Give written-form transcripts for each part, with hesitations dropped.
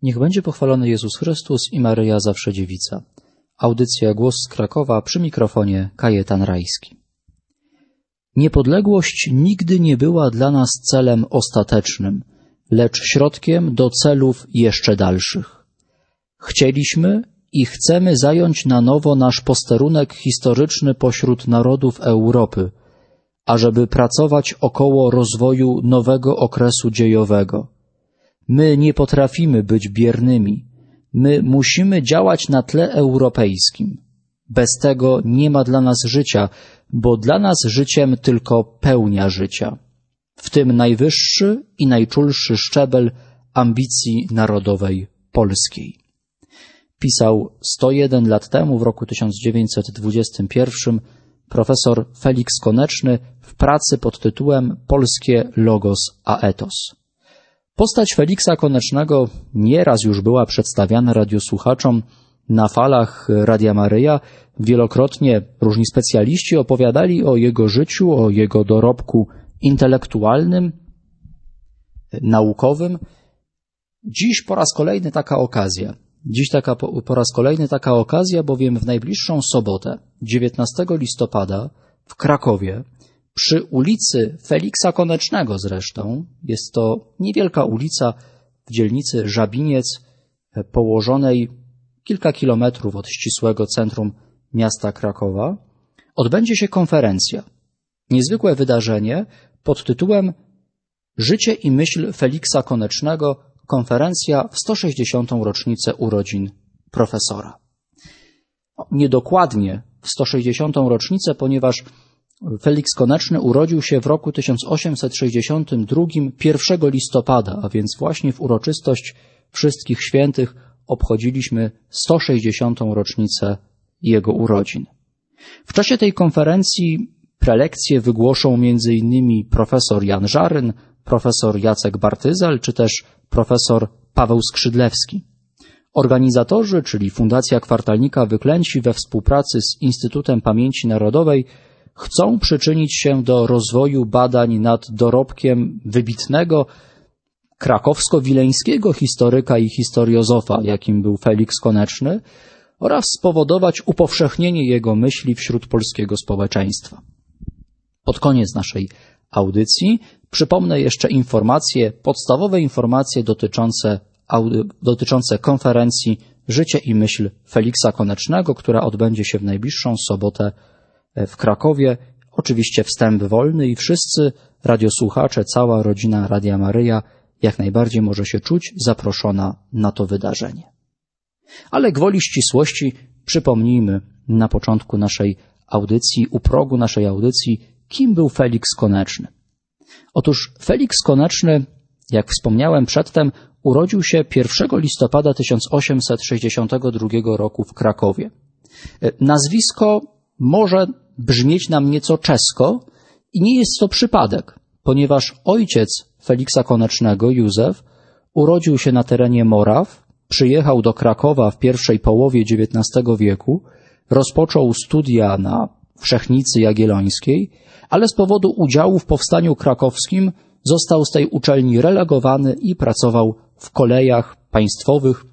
Niech będzie pochwalony Jezus Chrystus i Maryja Zawsze Dziewica. Audycja Głos z Krakowa, przy mikrofonie Kajetan Rajski. Niepodległość nigdy nie była dla nas celem ostatecznym, lecz środkiem do celów jeszcze dalszych. Chcieliśmy i chcemy zająć na nowo nasz posterunek historyczny pośród narodów Europy, ażeby pracować około rozwoju nowego okresu dziejowego. My nie potrafimy być biernymi. My musimy działać na tle europejskim. Bez tego nie ma dla nas życia, bo dla nas życiem tylko pełnia życia. W tym najwyższy i najczulszy szczebel ambicji narodowej polskiej. Pisał 101 lat temu, w roku 1921, profesor Felix Koneczny w pracy pod tytułem Polskie Logos a Etos. Postać Feliksa Konecznego nieraz już była przedstawiana radiosłuchaczom na falach Radia Maryja. Wielokrotnie różni specjaliści opowiadali o jego życiu, o jego dorobku intelektualnym, naukowym. Dziś po raz kolejny taka okazja. Po raz kolejny taka okazja, bowiem w najbliższą sobotę, 19 listopada w Krakowie, przy ulicy Feliksa Konecznego zresztą, jest to niewielka ulica w dzielnicy Żabiniec, położonej kilka kilometrów od ścisłego centrum miasta Krakowa, odbędzie się konferencja. Niezwykłe wydarzenie pod tytułem Życie i myśl Feliksa Konecznego, konferencja w 160. rocznicę urodzin profesora. Niedokładnie w 160. rocznicę, ponieważ Feliks Koneczny urodził się w roku 1862, 1 listopada, a więc właśnie w uroczystość Wszystkich Świętych obchodziliśmy 160. rocznicę jego urodzin. W czasie tej konferencji prelekcje wygłoszą m.in. profesor Jan Żaryn, profesor Jacek Bartyzel czy też profesor Paweł Skrzydlewski. Organizatorzy, czyli Fundacja Kwartalnika Wyklęci we współpracy z Instytutem Pamięci Narodowej, chcą przyczynić się do rozwoju badań nad dorobkiem wybitnego krakowsko-wileńskiego historyka i historiozofa, jakim był Feliks Koneczny, oraz spowodować upowszechnienie jego myśli wśród polskiego społeczeństwa. Pod koniec naszej audycji przypomnę jeszcze podstawowe informacje dotyczące konferencji Życie i myśl Feliksa Konecznego, która odbędzie się w najbliższą sobotę w Krakowie. Oczywiście wstęp wolny i wszyscy radiosłuchacze, cała rodzina Radia Maryja jak najbardziej może się czuć zaproszona na to wydarzenie. Ale gwoli ścisłości przypomnijmy na początku naszej audycji, u progu naszej audycji, kim był Feliks Koneczny. Otóż Feliks Koneczny, jak wspomniałem przedtem, urodził się 1 listopada 1862 roku w Krakowie. Nazwisko może brzmieć nam nieco czesko i nie jest to przypadek, ponieważ ojciec Feliksa Konecznego, Józef, urodził się na terenie Moraw, przyjechał do Krakowa w pierwszej połowie XIX wieku, rozpoczął studia na Wszechnicy Jagiellońskiej, ale z powodu udziału w powstaniu krakowskim został z tej uczelni relegowany i pracował w kolejach państwowych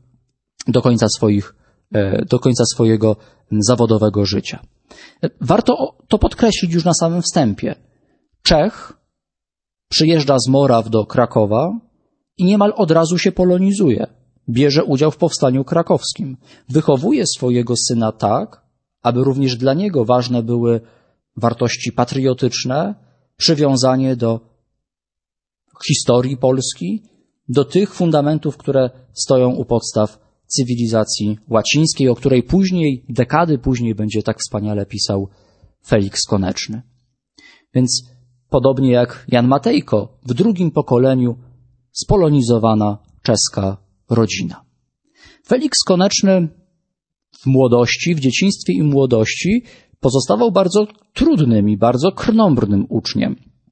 do końca swojego zawodowego życia. Warto to podkreślić już na samym wstępie. Czech przyjeżdża z Moraw do Krakowa i niemal od razu się polonizuje. Bierze udział w powstaniu krakowskim. Wychowuje swojego syna tak, aby również dla niego ważne były wartości patriotyczne, przywiązanie do historii Polski, do tych fundamentów, które stoją u podstaw cywilizacji łacińskiej, o której dekady później będzie tak wspaniale pisał Feliks Koneczny. Więc podobnie jak Jan Matejko, w drugim pokoleniu spolonizowana czeska rodzina. Feliks Koneczny w młodości, w dzieciństwie i młodości pozostawał bardzo trudnym i bardzo krnąbrnym uczniem.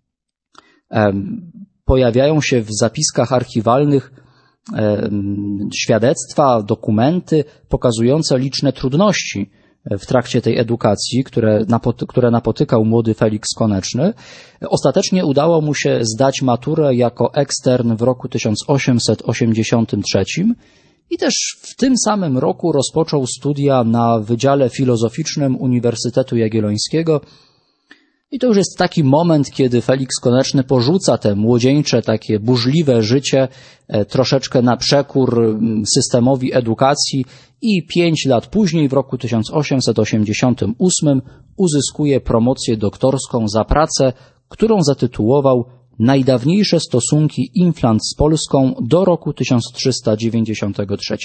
Pojawiają się w zapiskach archiwalnych świadectwa, dokumenty pokazujące liczne trudności w trakcie tej edukacji, które napotykał młody Feliks Koneczny. Ostatecznie udało mu się zdać maturę jako ekstern w roku 1883 i też w tym samym roku rozpoczął studia na Wydziale Filozoficznym Uniwersytetu Jagiellońskiego. I to już jest taki moment, kiedy Feliks Koneczny porzuca te młodzieńcze, takie burzliwe życie troszeczkę na przekór systemowi edukacji i 5 lat później, w roku 1888, uzyskuje promocję doktorską za pracę, którą zatytułował Najdawniejsze stosunki Inflant z Polską do roku 1393.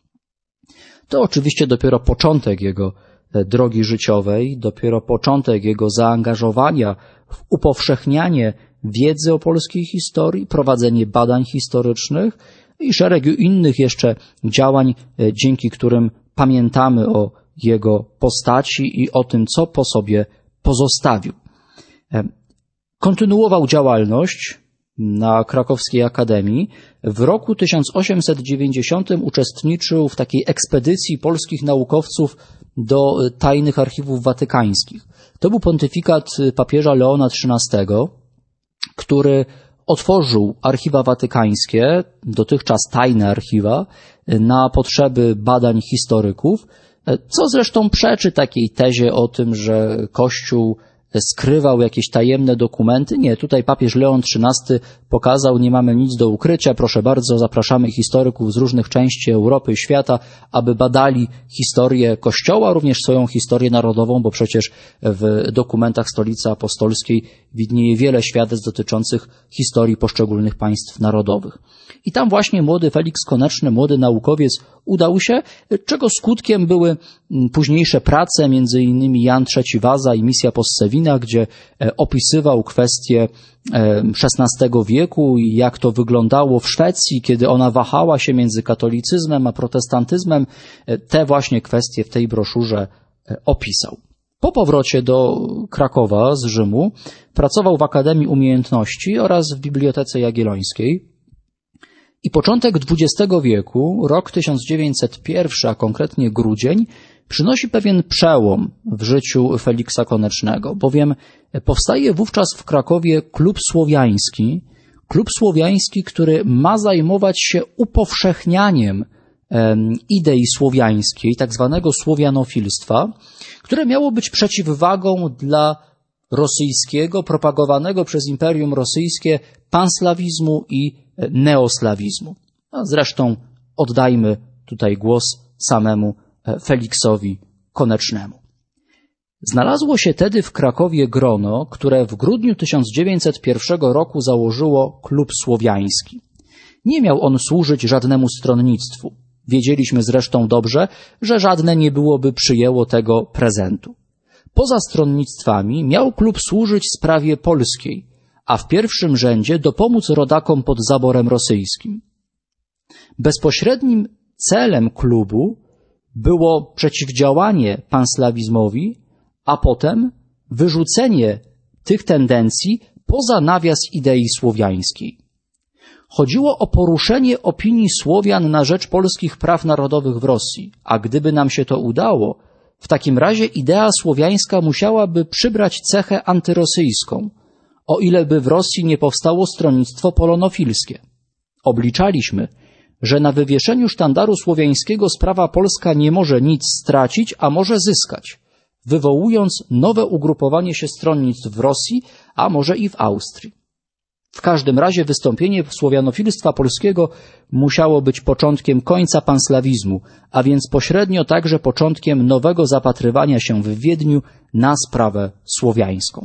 To oczywiście dopiero początek jego drogi życiowej, dopiero początek jego zaangażowania w upowszechnianie wiedzy o polskiej historii, prowadzenie badań historycznych i szeregu innych jeszcze działań, dzięki którym pamiętamy o jego postaci i o tym, co po sobie pozostawił. Kontynuował działalność na Krakowskiej Akademii. W roku 1890 uczestniczył w takiej ekspedycji polskich naukowców do tajnych archiwów watykańskich. To był pontyfikat papieża Leona XIII, który otworzył archiwa watykańskie, dotychczas tajne archiwa, na potrzeby badań historyków, co zresztą przeczy takiej tezie o tym, że Kościół skrywał jakieś tajemne dokumenty. Nie, tutaj papież Leon XIII pokazał, nie mamy nic do ukrycia, proszę bardzo, zapraszamy historyków z różnych części Europy i świata, aby badali historię Kościoła, również swoją historię narodową, bo przecież w dokumentach Stolicy Apostolskiej widnieje wiele świadectw dotyczących historii poszczególnych państw narodowych. I tam właśnie młody Feliks Koneczny, młody naukowiec, udał się, czego skutkiem były późniejsze prace, między innymi Jan III Waza i misja Possewina, gdzie opisywał kwestie XVI wieku i jak to wyglądało w Szwecji, kiedy ona wahała się między katolicyzmem a protestantyzmem. Te właśnie kwestie w tej broszurze opisał. Po powrocie do Krakowa z Rzymu pracował w Akademii Umiejętności oraz w Bibliotece Jagiellońskiej. I początek XX wieku, rok 1901, a konkretnie grudzień, przynosi pewien przełom w życiu Feliksa Konecznego, bowiem powstaje wówczas w Krakowie Klub Słowiański, który ma zajmować się upowszechnianiem idei słowiańskiej, tak zwanego słowianofilstwa, które miało być przeciwwagą dla rosyjskiego, propagowanego przez Imperium Rosyjskie panslawizmu i neoslawizmu. A zresztą oddajmy tutaj głos samemu Feliksowi Konecznemu. Znalazło się tedy w Krakowie grono, które w grudniu 1901 roku założyło Klub Słowiański. Nie miał on służyć żadnemu stronnictwu. Wiedzieliśmy zresztą dobrze, że żadne nie byłoby przyjęło tego prezentu. Poza stronnictwami miał klub służyć sprawie polskiej, a w pierwszym rzędzie dopomóc rodakom pod zaborem rosyjskim. Bezpośrednim celem klubu było przeciwdziałanie panslawizmowi, a potem wyrzucenie tych tendencji poza nawias idei słowiańskiej. Chodziło o poruszenie opinii Słowian na rzecz polskich praw narodowych w Rosji, a gdyby nam się to udało, w takim razie idea słowiańska musiałaby przybrać cechę antyrosyjską, o ile by w Rosji nie powstało stronnictwo polonofilskie. Obliczaliśmy, że na wywieszeniu sztandaru słowiańskiego sprawa polska nie może nic stracić, a może zyskać, wywołując nowe ugrupowanie się stronnictw w Rosji, a może i w Austrii. W każdym razie wystąpienie słowianofilstwa polskiego musiało być początkiem końca panslawizmu, a więc pośrednio także początkiem nowego zapatrywania się w Wiedniu na sprawę słowiańską.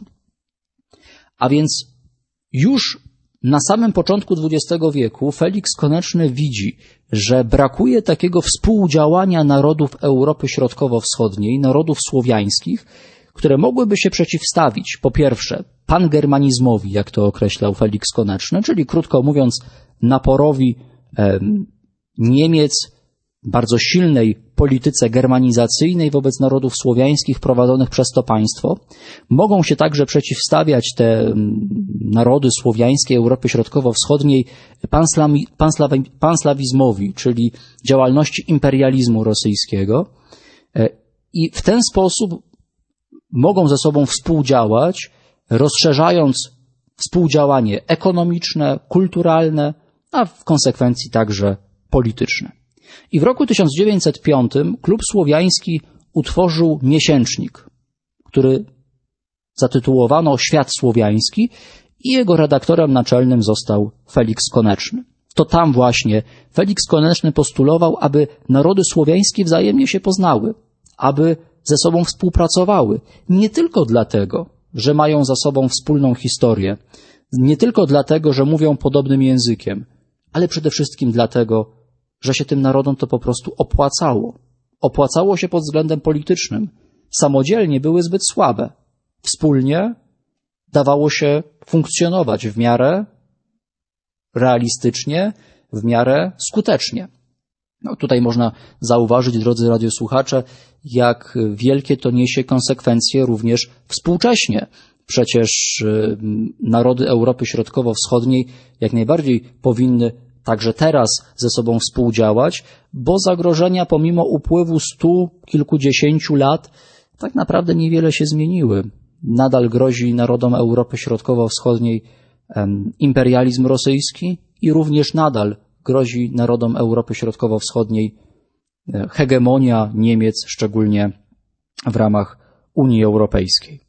A więc już na samym początku XX wieku Feliks Koneczny widzi, że brakuje takiego współdziałania narodów Europy Środkowo-Wschodniej, narodów słowiańskich, które mogłyby się przeciwstawić, po pierwsze, pangermanizmowi, jak to określał Feliks Koneczny, czyli krótko mówiąc naporowi Niemiec, bardzo silnej polityce germanizacyjnej wobec narodów słowiańskich prowadzonych przez to państwo. Mogą się także przeciwstawiać te narody słowiańskie Europy Środkowo-Wschodniej panslawizmowi, czyli działalności imperializmu rosyjskiego, i w ten sposób mogą ze sobą współdziałać, rozszerzając współdziałanie ekonomiczne, kulturalne, a w konsekwencji także polityczne. I w roku 1905 Klub Słowiański utworzył miesięcznik, który zatytułowano Świat Słowiański i jego redaktorem naczelnym został Feliks Koneczny. To tam właśnie Feliks Koneczny postulował, aby narody słowiańskie wzajemnie się poznały, aby ze sobą współpracowały. Nie tylko dlatego, że mają za sobą wspólną historię, nie tylko dlatego, że mówią podobnym językiem, ale przede wszystkim dlatego, że się tym narodom to po prostu opłacało. Opłacało się pod względem politycznym. Samodzielnie były zbyt słabe. Wspólnie dawało się funkcjonować w miarę realistycznie, w miarę skutecznie. No, tutaj można zauważyć, drodzy radiosłuchacze, jak wielkie to niesie konsekwencje również współcześnie. Przecież narody Europy Środkowo-Wschodniej jak najbardziej powinny także teraz ze sobą współdziałać, bo zagrożenia pomimo upływu 100 kilkudziesięciu lat tak naprawdę niewiele się zmieniły. Nadal grozi narodom Europy Środkowo-Wschodniej imperializm rosyjski i również nadal grozi narodom Europy Środkowo-Wschodniej hegemonia Niemiec, szczególnie w ramach Unii Europejskiej.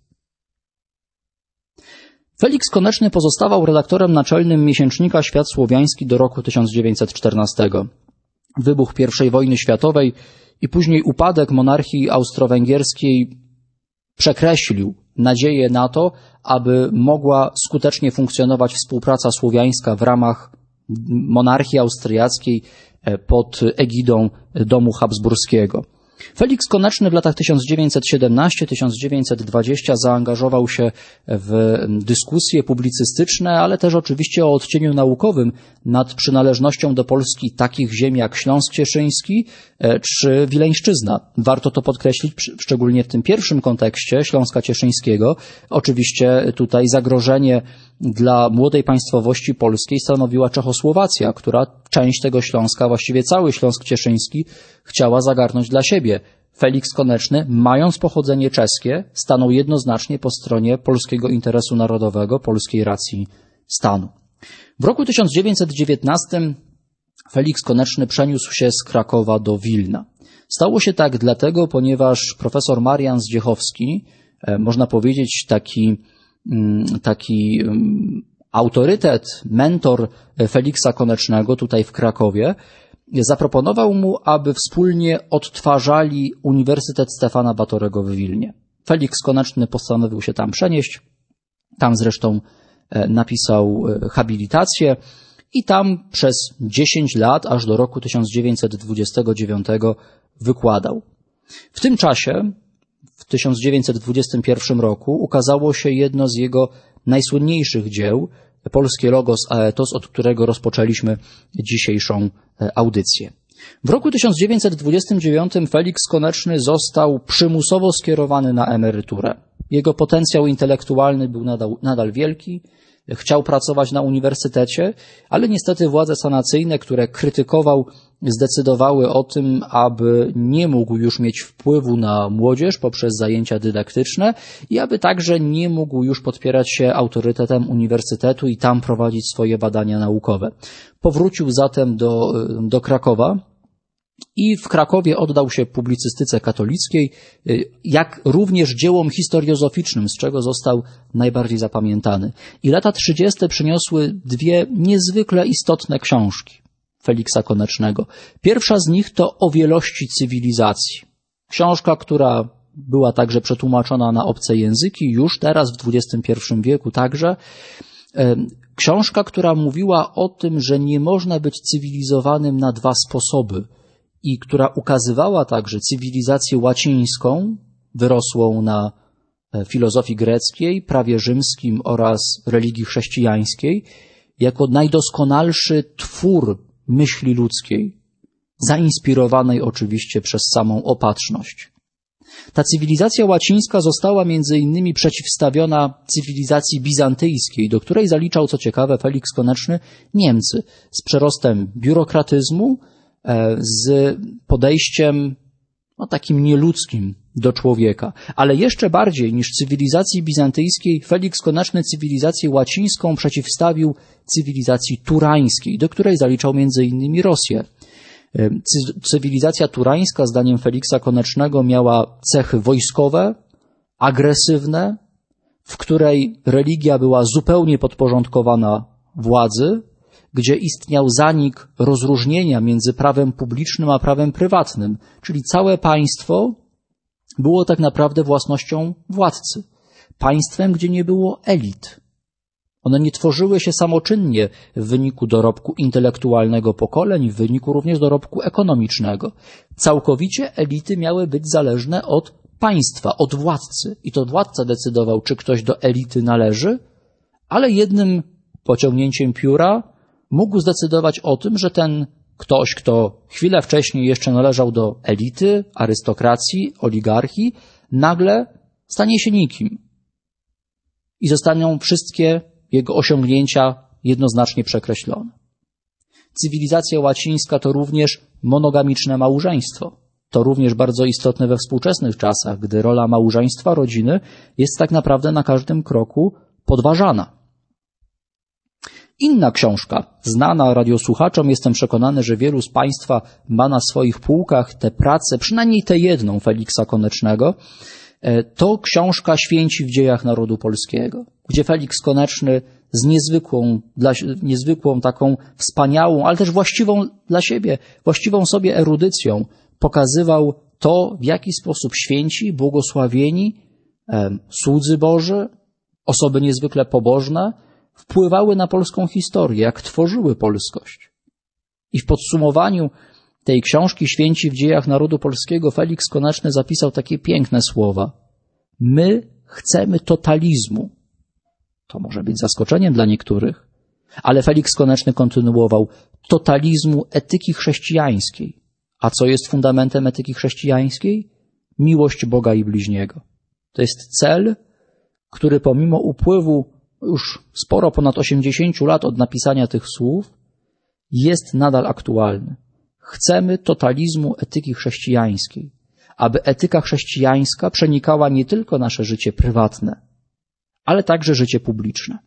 Feliks Koneczny pozostawał redaktorem naczelnym miesięcznika Świat Słowiański do roku 1914. Wybuch I wojny światowej i później upadek monarchii austro-węgierskiej przekreślił nadzieję na to, aby mogła skutecznie funkcjonować współpraca słowiańska w ramach monarchii austriackiej pod egidą domu habsburskiego. Feliks Koneczny w latach 1917-1920 zaangażował się w dyskusje publicystyczne, ale też oczywiście o odcieniu naukowym nad przynależnością do Polski takich ziem jak Śląsk Cieszyński czy Wileńszczyzna. Warto to podkreślić, szczególnie w tym pierwszym kontekście Śląska Cieszyńskiego. Oczywiście tutaj zagrożenie dla młodej państwowości polskiej stanowiła Czechosłowacja, która część tego Śląska, właściwie cały Śląsk Cieszyński chciała zagarnąć dla siebie. Feliks Koneczny, mając pochodzenie czeskie, stanął jednoznacznie po stronie polskiego interesu narodowego, polskiej racji stanu. W roku 1919 Feliks Koneczny przeniósł się z Krakowa do Wilna. Stało się tak dlatego, ponieważ profesor Marian Zdziechowski, można powiedzieć taki autorytet, mentor Feliksa Konecznego tutaj w Krakowie, zaproponował mu, aby wspólnie odtwarzali Uniwersytet Stefana Batorego w Wilnie. Feliks Koneczny postanowił się tam przenieść, tam zresztą napisał habilitację i tam przez 10 lat, aż do roku 1929 wykładał. W tym czasie, w 1921 roku, ukazało się jedno z jego najsłynniejszych dzieł, Polskie Logos Aetos, od którego rozpoczęliśmy dzisiejszą audycję. W roku 1929 Feliks Koneczny został przymusowo skierowany na emeryturę. Jego potencjał intelektualny był nadal wielki, chciał pracować na uniwersytecie, ale niestety władze sanacyjne, które krytykował, zdecydowały o tym, aby nie mógł już mieć wpływu na młodzież poprzez zajęcia dydaktyczne i aby także nie mógł już podpierać się autorytetem uniwersytetu i tam prowadzić swoje badania naukowe. Powrócił zatem do Krakowa i w Krakowie oddał się publicystyce katolickiej, jak również dziełom historiozoficznym, z czego został najbardziej zapamiętany. I lata 30. przyniosły dwie niezwykle istotne książki Feliksa Konecznego. Pierwsza z nich to O wielości cywilizacji. Książka, która była także przetłumaczona na obce języki, już teraz w XXI wieku także. Książka, która mówiła o tym, że nie można być cywilizowanym na dwa sposoby i która ukazywała także cywilizację łacińską, wyrosłą na filozofii greckiej, prawie rzymskim oraz religii chrześcijańskiej, jako najdoskonalszy twór myśli ludzkiej, zainspirowanej oczywiście przez samą opatrzność. Ta cywilizacja łacińska została między innymi przeciwstawiona cywilizacji bizantyjskiej, do której zaliczał, co ciekawe, Feliks Koneczny, Niemcy, z przerostem biurokratyzmu, z podejściem takim nieludzkim do człowieka. Ale jeszcze bardziej niż cywilizacji bizantyjskiej, Feliks Koneczny cywilizację łacińską przeciwstawił cywilizacji turańskiej, do której zaliczał między innymi Rosję. Cywilizacja turańska, zdaniem Feliksa Konecznego, miała cechy wojskowe, agresywne, w której religia była zupełnie podporządkowana władzy, gdzie istniał zanik rozróżnienia między prawem publicznym a prawem prywatnym, czyli całe państwo było tak naprawdę własnością władcy. Państwem, gdzie nie było elit. One nie tworzyły się samoczynnie w wyniku dorobku intelektualnego pokoleń, w wyniku również dorobku ekonomicznego. Całkowicie elity miały być zależne od państwa, od władcy. I to władca decydował, czy ktoś do elity należy, ale jednym pociągnięciem pióra mógł zdecydować o tym, że ten ktoś, kto chwilę wcześniej jeszcze należał do elity, arystokracji, oligarchii, nagle stanie się nikim. I zostaną wszystkie jego osiągnięcia jednoznacznie przekreślone. Cywilizacja łacińska to również monogamiczne małżeństwo. To również bardzo istotne we współczesnych czasach, gdy rola małżeństwa, rodziny jest tak naprawdę na każdym kroku podważana. Inna książka, znana radiosłuchaczom, jestem przekonany, że wielu z Państwa ma na swoich półkach tę pracę, przynajmniej tę jedną Feliksa Konecznego, to książka Święci w dziejach narodu polskiego, gdzie Feliks Koneczny z niezwykłą taką wspaniałą, ale też właściwą dla siebie, właściwą sobie erudycją pokazywał to, w jaki sposób święci, błogosławieni, słudzy Boży, osoby niezwykle pobożne wpływały na polską historię, jak tworzyły polskość. I w podsumowaniu tej książki Święci w dziejach narodu polskiego Feliks Koneczny zapisał takie piękne słowa. My chcemy totalizmu. To może być zaskoczeniem dla niektórych, ale Feliks Koneczny kontynuował totalizmu etyki chrześcijańskiej. A co jest fundamentem etyki chrześcijańskiej? Miłość Boga i bliźniego. To jest cel, który pomimo upływu już sporo ponad 80 lat od napisania tych słów jest nadal aktualny. Chcemy totalizmu etyki chrześcijańskiej, aby etyka chrześcijańska przenikała nie tylko nasze życie prywatne, ale także życie publiczne.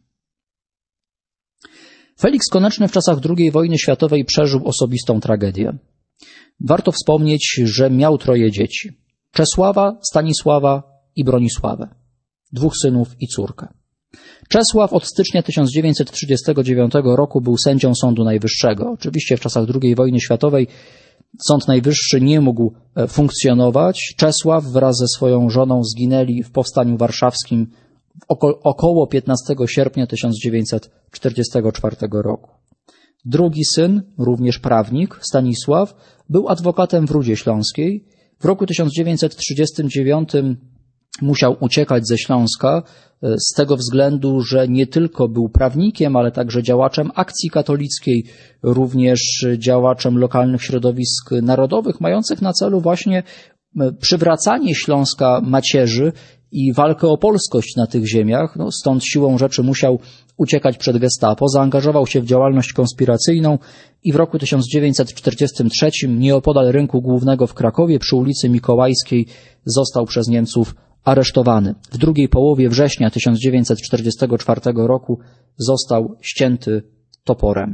Feliks Koneczny w czasach II wojny światowej przeżył osobistą tragedię. Warto wspomnieć, że miał 3 dzieci. Czesława, Stanisława i Bronisławę. 2 synów i córkę. Czesław od stycznia 1939 roku był sędzią Sądu Najwyższego. Oczywiście w czasach II wojny światowej Sąd Najwyższy nie mógł funkcjonować. Czesław wraz ze swoją żoną zginęli w Powstaniu Warszawskim około 15 sierpnia 1944 roku. Drugi syn, również prawnik, Stanisław, był adwokatem w Rudzie Śląskiej. W roku 1939 musiał uciekać ze Śląska z tego względu, że nie tylko był prawnikiem, ale także działaczem akcji katolickiej, również działaczem lokalnych środowisk narodowych, mających na celu właśnie przywracanie Śląska macierzy i walkę o polskość na tych ziemiach. Stąd siłą rzeczy musiał uciekać przed gestapo, zaangażował się w działalność konspiracyjną i w roku 1943 nieopodal Rynku Głównego w Krakowie przy ulicy Mikołajskiej został przez Niemców aresztowany. W drugiej połowie września 1944 roku został ścięty toporem.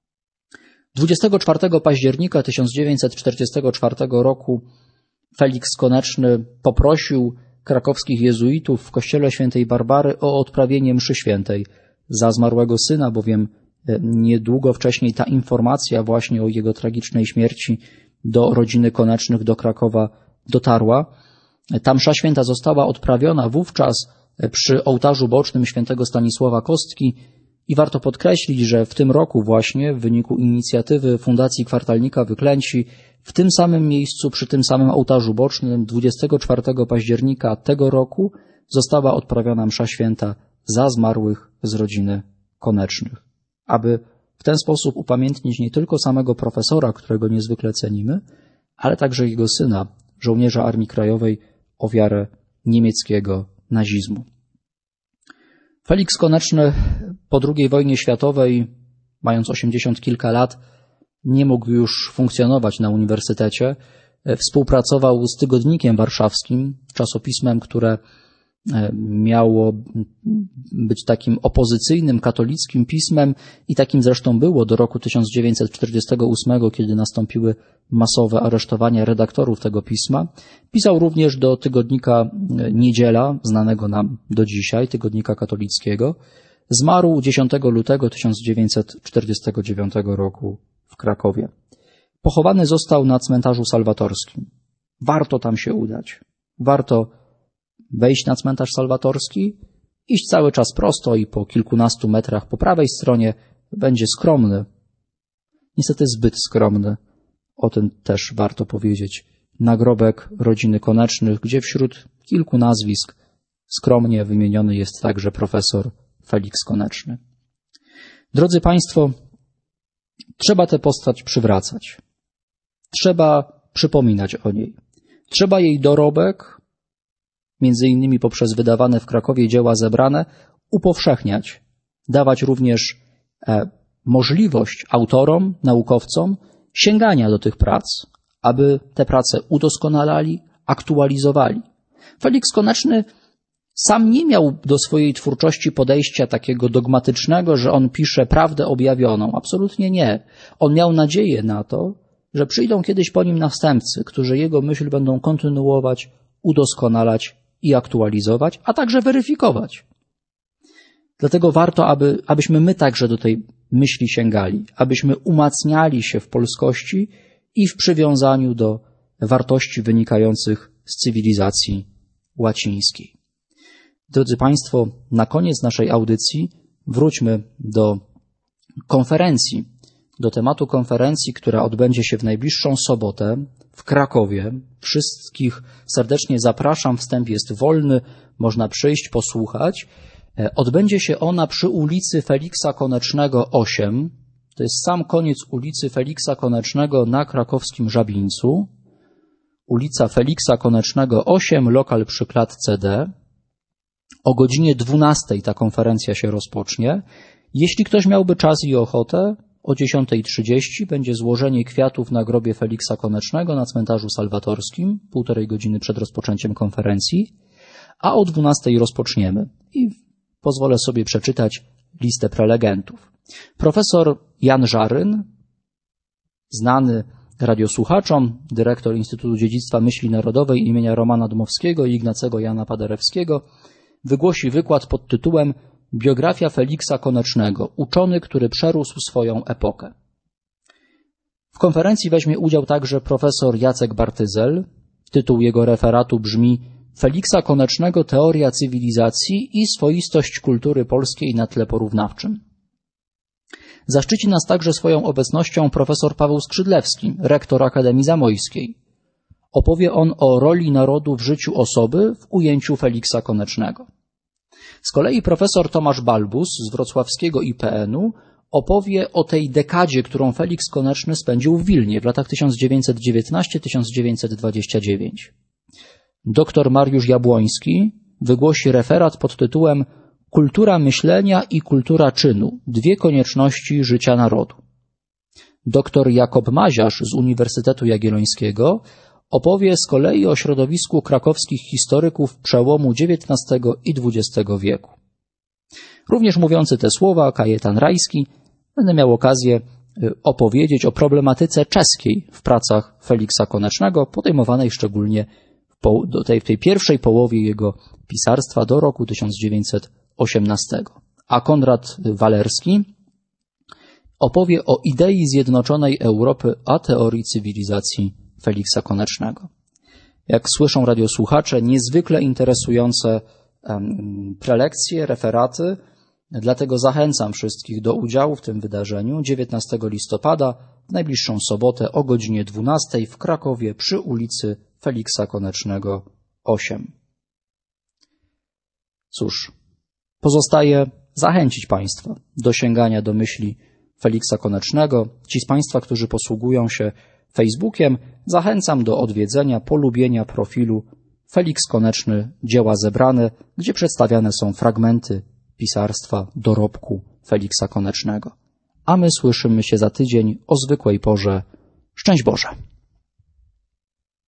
24 października 1944 roku Feliks Koneczny poprosił krakowskich jezuitów w kościele świętej Barbary o odprawienie mszy świętej za zmarłego syna, bowiem niedługo wcześniej ta informacja właśnie o jego tragicznej śmierci do rodziny Konecznych, do Krakowa dotarła. Ta msza święta została odprawiona wówczas przy ołtarzu bocznym świętego Stanisława Kostki i warto podkreślić, że w tym roku właśnie w wyniku inicjatywy Fundacji Kwartalnika Wyklęci w tym samym miejscu, przy tym samym ołtarzu bocznym 24 października tego roku została odprawiona msza święta za zmarłych z rodziny Konecznych, aby w ten sposób upamiętnić nie tylko samego profesora, którego niezwykle cenimy, ale także jego syna, żołnierza Armii Krajowej, ofiarę niemieckiego nazizmu. Feliks Koneczny po II wojnie światowej, mając 80 kilka lat, nie mógł już funkcjonować na uniwersytecie. Współpracował z Tygodnikiem Warszawskim, czasopismem, które miało być takim opozycyjnym, katolickim pismem i takim zresztą było do roku 1948, kiedy nastąpiły masowe aresztowania redaktorów tego pisma. Pisał również do tygodnika Niedziela, znanego nam do dzisiaj, tygodnika katolickiego. Zmarł 10 lutego 1949 roku w Krakowie. Pochowany został na cmentarzu salwatorskim. Warto tam się udać. Warto wejść na cmentarz salwatorski, iść cały czas prosto i po kilkunastu metrach po prawej stronie będzie skromny, niestety zbyt skromny, o tym też warto powiedzieć, nagrobek rodziny Konecznych, gdzie wśród kilku nazwisk skromnie wymieniony jest także profesor Feliks Koneczny. Drodzy Państwo, trzeba tę postać przywracać. Trzeba przypominać o niej. Trzeba jej dorobek, między innymi poprzez wydawane w Krakowie dzieła zebrane, upowszechniać. Dawać również możliwość autorom, naukowcom sięgania do tych prac, aby te prace udoskonalali, aktualizowali. Feliks Koneczny sam nie miał do swojej twórczości podejścia takiego dogmatycznego, że on pisze prawdę objawioną. Absolutnie nie. On miał nadzieję na to, że przyjdą kiedyś po nim następcy, którzy jego myśl będą kontynuować, udoskonalać i aktualizować, a także weryfikować. Dlatego warto, abyśmy my także do tej myśli sięgali, abyśmy umacniali się w polskości i w przywiązaniu do wartości wynikających z cywilizacji łacińskiej. Drodzy Państwo, na koniec naszej audycji wróćmy do konferencji, do tematu konferencji, która odbędzie się w najbliższą sobotę w Krakowie. Wszystkich serdecznie zapraszam, wstęp jest wolny, można przyjść, posłuchać. Odbędzie się ona przy ulicy Feliksa Konecznego 8. To jest sam koniec ulicy Feliksa Konecznego na krakowskim Żabińcu. Ulica Feliksa Konecznego 8, lokal przy klatce D. O godzinie 12 ta konferencja się rozpocznie. Jeśli ktoś miałby czas i ochotę, o 10:30 będzie złożenie kwiatów na grobie Feliksa Konecznego na cmentarzu salwatorskim, 1,5 godziny przed rozpoczęciem konferencji, a o 12:00 rozpoczniemy. I pozwolę sobie przeczytać listę prelegentów. Profesor Jan Żaryn, znany radiosłuchaczom, dyrektor Instytutu Dziedzictwa Myśli Narodowej imienia Romana Dmowskiego i Ignacego Jana Paderewskiego, wygłosi wykład pod tytułem Biografia Feliksa Konecznego, uczony, który przerósł swoją epokę. W konferencji weźmie udział także profesor Jacek Bartyzel. Tytuł jego referatu brzmi Feliksa Konecznego, teoria cywilizacji i swoistość kultury polskiej na tle porównawczym. Zaszczyci nas także swoją obecnością profesor Paweł Skrzydlewski, rektor Akademii Zamojskiej. Opowie on o roli narodu w życiu osoby w ujęciu Feliksa Konecznego. Z kolei profesor Tomasz Balbus z wrocławskiego IPN-u opowie o tej dekadzie, którą Feliks Koneczny spędził w Wilnie w latach 1919-1929. Dr Mariusz Jabłoński wygłosi referat pod tytułem Kultura myślenia i kultura czynu. Dwie konieczności życia narodu. Dr Jakob Maziarz z Uniwersytetu Jagiellońskiego opowie z kolei o środowisku krakowskich historyków przełomu XIX i XX wieku. Również mówiący te słowa Kajetan Rajski będę miał okazję opowiedzieć o problematyce czeskiej w pracach Feliksa Konecznego, podejmowanej szczególnie w tej pierwszej połowie jego pisarstwa do roku 1918. A Konrad Walerski opowie o idei zjednoczonej Europy, a teorii cywilizacji Feliksa Konecznego. Jak słyszą radiosłuchacze, niezwykle interesujące prelekcje, referaty, dlatego zachęcam wszystkich do udziału w tym wydarzeniu 19 listopada, w najbliższą sobotę o godzinie 12 w Krakowie przy ulicy Feliksa Konecznego 8. Cóż, pozostaje zachęcić Państwa do sięgania do myśli Feliksa Konecznego. Ci z Państwa, którzy posługują się Facebookiem, zachęcam do odwiedzenia, polubienia profilu Feliks Koneczny, dzieła zebrane, gdzie przedstawiane są fragmenty pisarstwa, dorobku Feliksa Konecznego. A my słyszymy się za tydzień o zwykłej porze. Szczęść Boże!